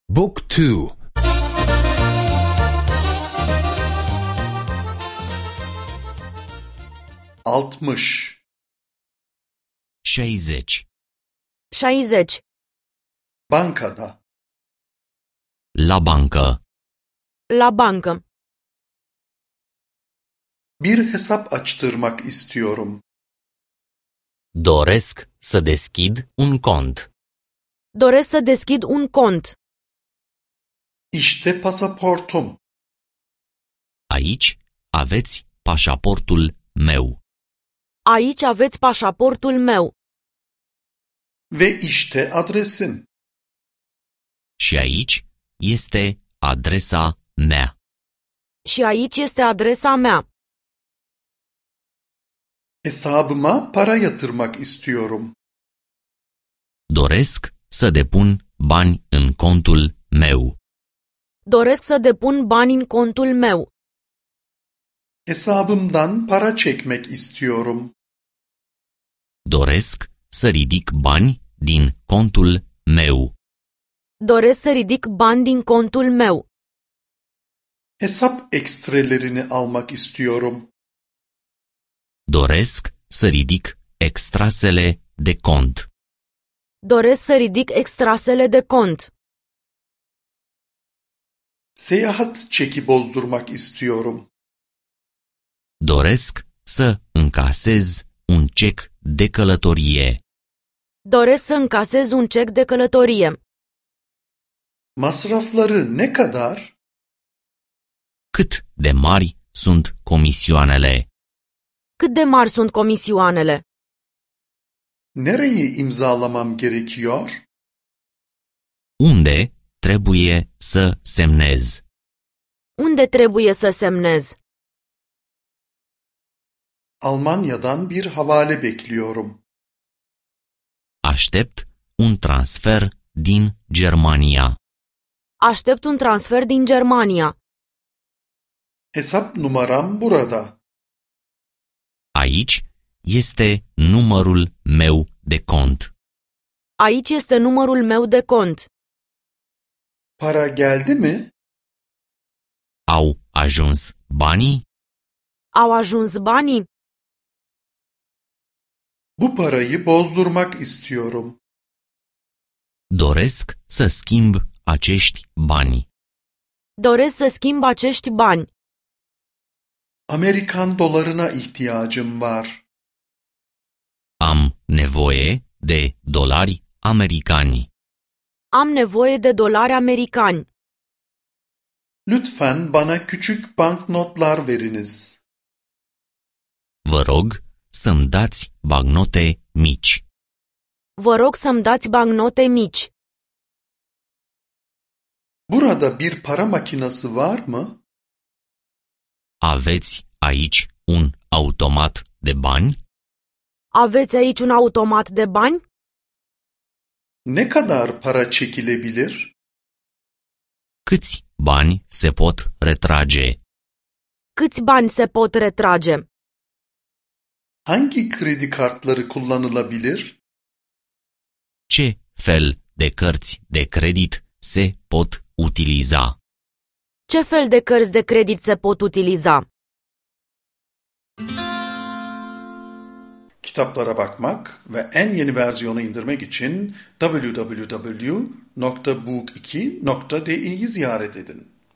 Book 2. 60 60. 60. Bankada. La bancă. La bancă. Bir hesap açtırmak istiyorum. Doresc să deschid un cont. Doresc să deschid un cont. İşte pasaportum. Aici aveți pașaportul meu. Aici aveți pașaportul meu. Ve işte adresim. Și aici este adresa mea. Și aici este adresa mea. Hesabıma para yatırmak istiyorum. Doresc să depun bani în contul meu. Doresc să depun bani în contul meu. Hesabımdan para çekmek istiyorum. Doresc să ridic bani din contul meu. Doresc să ridic bani din contul meu. Hesap ekstrelerini almak istiyorum. Doresc să ridic extrasele de cont. Doresc să ridic extrasele de cont. Seyahat çeki bozdurmak istiyorum. Doresc să încasez un cec de călătorie. Doresc să încasez un cec de călătorie. Masrafları ne kadar? Cât de mari sunt comisioanele? Cât de mari sunt comisioanele? Nereyi imzalamam gerekiyor? Unde trebuie să semnez? Unde trebuie să semnez? Almanya'dan bir havale bekliyorum. Aștept un transfer din Germania. Aștept un transfer din Germania. Hesap numaram burada. Aici este numărul meu de cont. Aici este numărul meu de cont. Para geldi mi? Au ajuns banii? Au ajuns banii? Bu parayı bozdurmak istiyorum. Doresc să schimb acești bani. Doresc să schimb acești bani. Amerikan dolarına ihtiyacım var. Am nevoie de dolari americani. Am nevoie de dolari americani. Lütfen bana küçük banknotlar veriniz. Vă rog să-mi dați bagnote mici. Vă rog să-mi dați bancnote mici. Burada bir para makinesi var mı? Aveți aici un automat de bani? Aveți aici un automat de bani? Ne kadar para çekilebilir? Câți bani se pot retrage? Câți bani se pot retrage? Hangi kredi kartları kullanılabilir? Ce fel de cărți de credit se pot utiliza? Ce fel de cărți de credit se pot utiliza? Kitaplara bakmak ve en yeni versiyonu indirmek için www.book2.de'yi ziyaret edin.